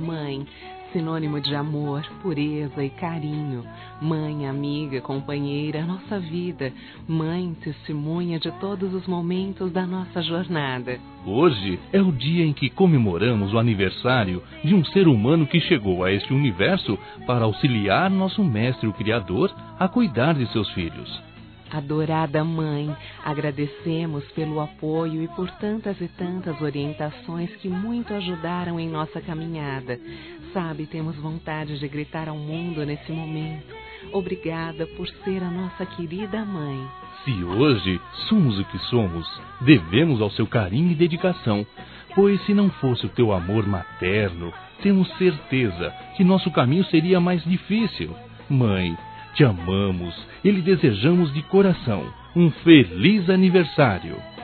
mãe, sinônimo de amor, pureza e carinho. Mãe, amiga, companheira, nossa vida. Mãe, testemunha de todos os momentos da nossa jornada. Hoje é o dia em que comemoramos o aniversário de um ser humano que chegou a este universo para auxiliar nosso Mestre, o Criador, a cuidar de seus filhos. Adorada Mãe, agradecemos pelo apoio e por tantas e tantas orientações que muito ajudaram em nossa caminhada. Sabe, temos vontade de gritar ao mundo nesse momento. Obrigada por ser a nossa querida Mãe. Se hoje somos o que somos, devemos ao seu carinho e dedicação, pois se não fosse o teu amor materno, temos certeza que nosso caminho seria mais difícil. Mãe, te amamos e lhe desejamos de coração um feliz aniversário.